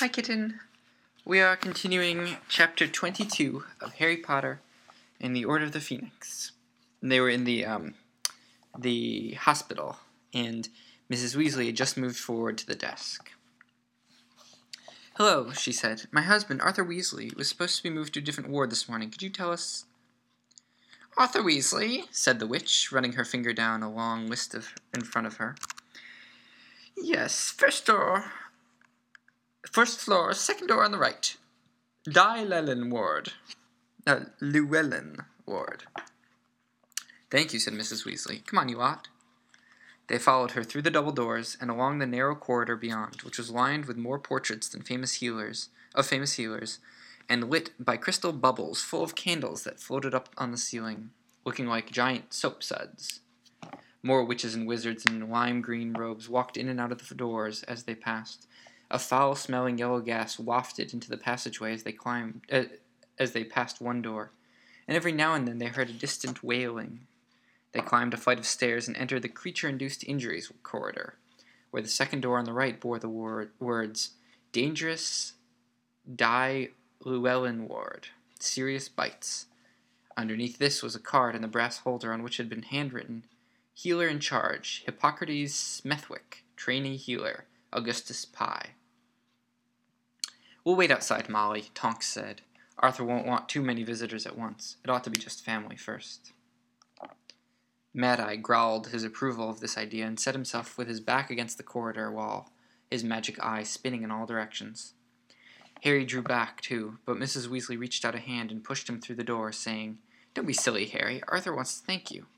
Hi, kitten. We are continuing chapter 22 of Harry Potter and the Order of the Phoenix. They were in the hospital, and Mrs. Weasley had just moved forward to the desk. "Hello," she said. "My husband, Arthur Weasley, was supposed to be moved to a different ward this morning. Could you tell us?" "Arthur Weasley," said the witch, running her finger down a long list in front of her. "Yes, first floor, second door on the right. Llewellyn Ward. Llewellyn Ward." "Thank you," said Mrs. Weasley. "Come on, you lot." They followed her through the double doors and along the narrow corridor beyond, which was lined with more portraits than famous healers, and lit by crystal bubbles full of candles that floated up on the ceiling, looking like giant soap suds. More witches and wizards in lime green robes walked in and out of the doors as they passed. A foul-smelling yellow gas wafted into the passageway as they passed one door, and every now and then they heard a distant wailing. They climbed a flight of stairs and entered the creature-induced injuries corridor, where the second door on the right bore the words, "Dangerous Die Llewellyn Ward. Serious bites." Underneath this was a card in the brass holder on which had been handwritten, "Healer in charge, Hippocrates Smethwick, trainee healer, Augustus Pye." "We'll wait outside, Molly," Tonks said. "Arthur won't want too many visitors at once. It ought to be just family first." Mad-Eye growled his approval of this idea and set himself with his back against the corridor wall, his magic eye spinning in all directions. Harry drew back, too, but Mrs. Weasley reached out a hand and pushed him through the door, saying, "Don't be silly, Harry. Arthur wants to thank you."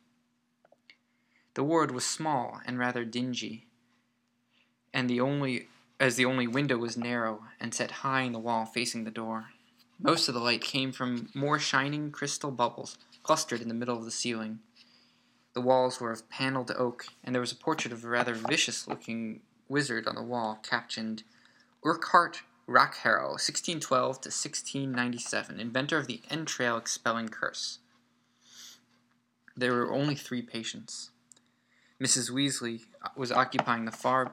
The ward was small and rather dingy, and the only window was narrow and set high in the wall facing the door. Most of the light came from more shining crystal bubbles clustered in the middle of the ceiling. The walls were of paneled oak, and there was a portrait of a rather vicious-looking wizard on the wall, captioned, "Urquhart Rockharrow, 1612 to 1697, inventor of the entrail expelling curse." There were only 3 patients. Mr. Weasley was occupying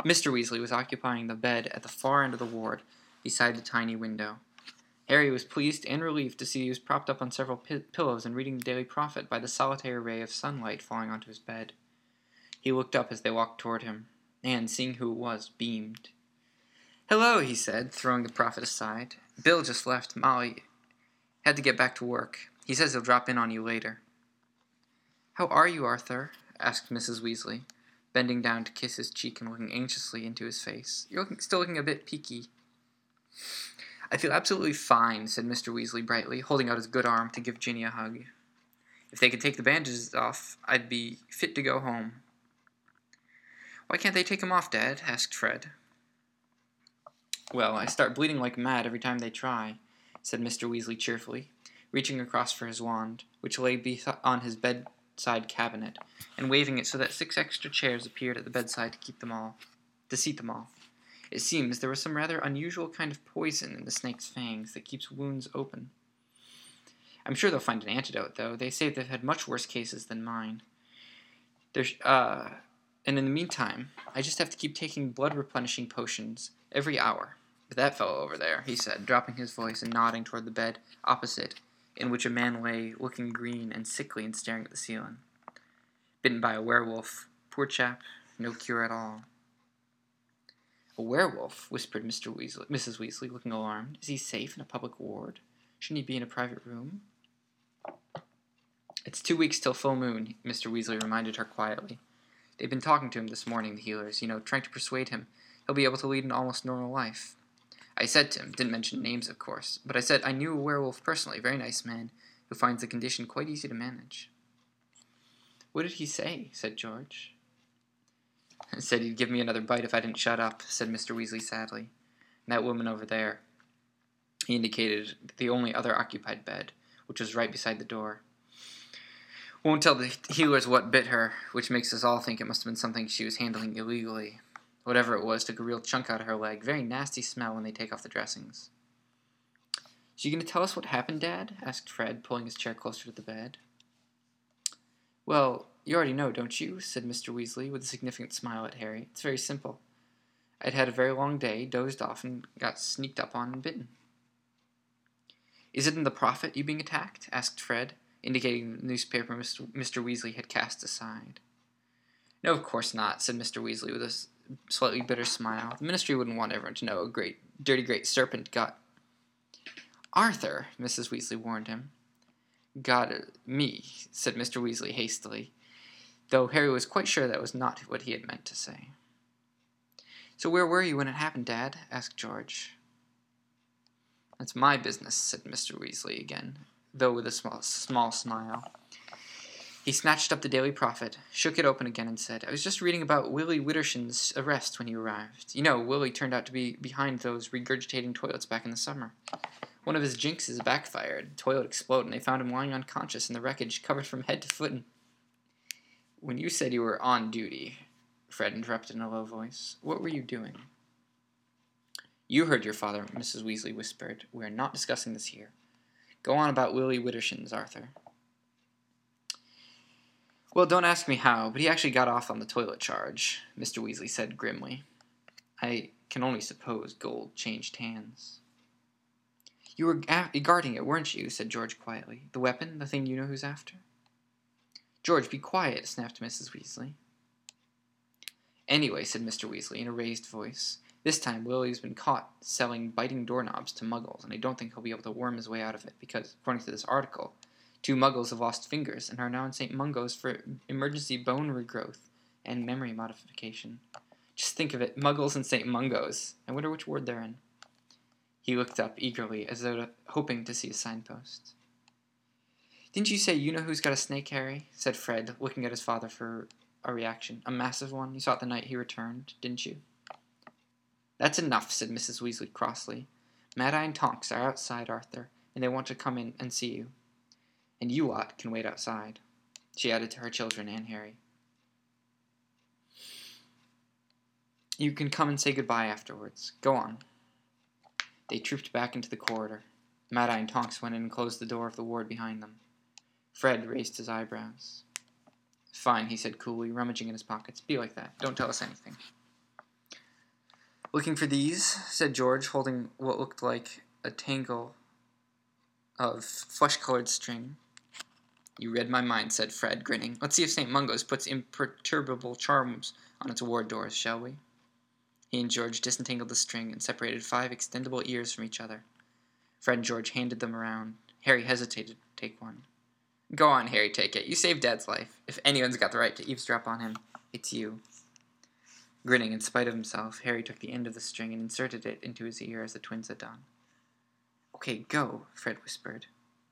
the bed at the far end of the ward, beside the tiny window. Harry was pleased and relieved to see he was propped up on several pillows and reading the Daily Prophet by the solitary ray of sunlight falling onto his bed. He looked up as they walked toward him, and, seeing who it was, beamed. "Hello," he said, throwing the Prophet aside. "Bill just left. Molly had to get back to work. He says he'll drop in on you later." "How are you, Arthur?" asked Mrs. Weasley, bending down to kiss his cheek and looking anxiously into his face. "You're still looking a bit peaky." "I feel absolutely fine," said Mr. Weasley brightly, holding out his good arm to give Ginny a hug. "If they could take the bandages off, I'd be fit to go home." "Why can't they take them off, Dad?" asked Fred. "Well, I start bleeding like mad every time they try," said Mr. Weasley cheerfully, reaching across for his wand, which lay on his bedside cabinet, and waving it so that 6 extra chairs appeared at the bedside to seat them all. "It seems there was some rather unusual kind of poison in the snake's fangs that keeps wounds open. I'm sure they'll find an antidote, though. They say they've had much worse cases than mine. And in the meantime, I just have to keep taking blood-replenishing potions every hour. But that fellow over there," he said, dropping his voice and nodding toward the bed opposite, in which a man lay, looking green and sickly and staring at the ceiling. "Bitten by a werewolf. Poor chap. No cure at all." "A werewolf?" whispered Mrs. Weasley, looking alarmed. "Is he safe in a public ward? Shouldn't he be in a private room?" "It's 2 weeks till full moon," Mr. Weasley reminded her quietly. "They've been talking to him this morning, the healers, trying to persuade him he'll be able to lead an almost normal life. I said to him, didn't mention names, of course, but I said I knew a werewolf personally, a very nice man, who finds the condition quite easy to manage." "What did he say?" said George. "Said he'd give me another bite if I didn't shut up," said Mr. Weasley sadly. "And that woman over there," he indicated the only other occupied bed, which was right beside the door, "won't tell the healers what bit her, which makes us all think it must have been something she was handling illegally. Whatever it was took a real chunk out of her leg. Very nasty smell when they take off the dressings." "So you going to tell us what happened, Dad?" asked Fred, pulling his chair closer to the bed. "Well, you already know, don't you?" said Mr. Weasley, with a significant smile at Harry. "It's very simple. I'd had a very long day, dozed off, and got sneaked up on and bitten. Is it in the Prophet you being attacked? Asked Fred, indicating the newspaper Mr. Weasley had cast aside. No, of course not, said Mr. Weasley with a slightly bitter smile. The Ministry wouldn't want everyone to know a dirty great serpent got... Arthur, Mrs. Weasley warned him. Got me, said Mr. Weasley hastily, though Harry was quite sure that was not what he had meant to say. So where were you when it happened, Dad? Asked George. That's my business, said Mr. Weasley again, though with a small smile. He snatched up the Daily Prophet, shook it open again, and said, I was just reading about Willie Witterson's arrest when you arrived. You know, Willie turned out to be behind those regurgitating toilets back in the summer. One of his jinxes backfired. The toilet exploded, and they found him lying unconscious in the wreckage, covered from head to foot. When you said you were on duty, Fred interrupted in a low voice, what were you doing? You heard your father, Mrs. Weasley whispered. We are not discussing this here. Go on about Willie Witterson's, Arthur. Well, don't ask me how, but he actually got off on the toilet charge, Mr. Weasley said grimly. I can only suppose gold changed hands. You were guarding it, weren't you? Said George quietly. The weapon, the thing you know who's after? George, be quiet, snapped Mrs. Weasley. Anyway, said Mr. Weasley in a raised voice, this time Willie's been caught selling biting doorknobs to muggles, and I don't think he'll be able to worm his way out of it, because, according to this article, 2 muggles have lost fingers and are now in St. Mungo's for emergency bone regrowth and memory modification. Just think of it, muggles and St. Mungo's. I wonder which ward they're in. He looked up eagerly, as though hoping to see a signpost. Didn't you say you know who's got a snake, Harry? Said Fred, looking at his father for a reaction. A massive one? You saw it the night he returned, didn't you? That's enough, said Mrs. Weasley crossly. Mad-Eye and Tonks are outside, Arthur, and they want to come in and see you. And you lot can wait outside, she added to her children and Harry. You can come and say goodbye afterwards. Go on. They trooped back into the corridor. Mad-Eye and Tonks went in and closed the door of the ward behind them. Fred raised his eyebrows. Fine, he said coolly, rummaging in his pockets. Be like that. Don't tell us anything. Looking for these? Said George, holding what looked like a tangle of flesh-colored string. You read my mind, said Fred, grinning. Let's see if St. Mungo's puts imperturbable charms on its ward doors, shall we? He and George disentangled the string and separated 5 extendable ears from each other. Fred and George handed them around. Harry hesitated to take one. Go on, Harry, take it. You saved Dad's life. If anyone's got the right to eavesdrop on him, it's you. Grinning in spite of himself, Harry took the end of the string and inserted it into his ear as the twins had done. Okay, go, Fred whispered.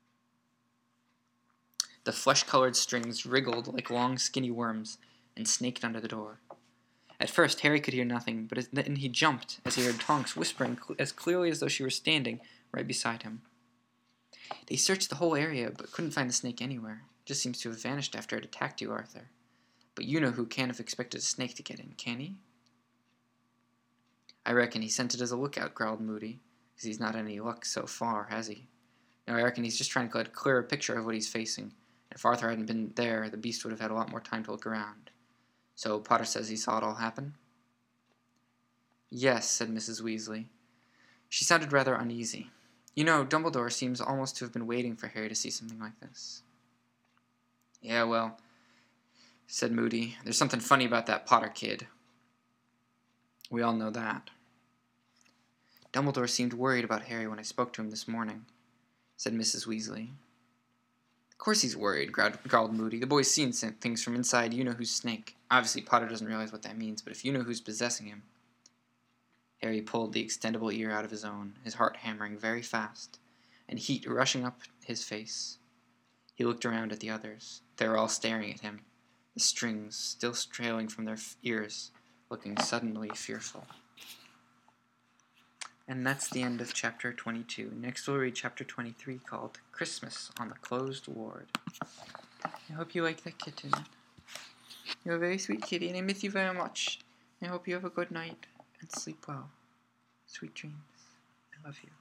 The flesh-colored strings wriggled like long, skinny worms and snaked under the door. At first, Harry could hear nothing, but then he jumped as he heard Tonks whispering as clearly as though she were standing right beside him. They searched the whole area, but couldn't find the snake anywhere. It just seems to have vanished after it attacked you, Arthur. But you know who can't have expected a snake to get in, can he? I reckon he sent it as a lookout, growled Moody, because he's not any luck so far, has he? No, I reckon he's just trying to get a clearer picture of what he's facing. And if Arthur hadn't been there, the beast would have had a lot more time to look around. So Potter says he saw it all happen? Yes, said Mrs. Weasley. She sounded rather uneasy. You know, Dumbledore seems almost to have been waiting for Harry to see something like this. Yeah, well, said Moody, there's something funny about that Potter kid. We all know that. Dumbledore seemed worried about Harry when I spoke to him this morning, said Mrs. Weasley. Of course he's worried, growled Moody. The boy's seen things from inside you-know-who's snake. Obviously, Potter doesn't realize what that means, but if you know who's possessing him... Harry pulled the extendable ear out of his own, his heart hammering very fast, and heat rushing up his face. He looked around at the others. They were all staring at him, the strings still trailing from their ears, looking suddenly fearful. And that's the end of Chapter 22. Next we'll read Chapter 23, called Christmas on the Closed Ward. I hope you like that kitten. You're a very sweet kitty, and I miss you very much. I hope you have a good night, and sleep well. Sweet dreams. I love you.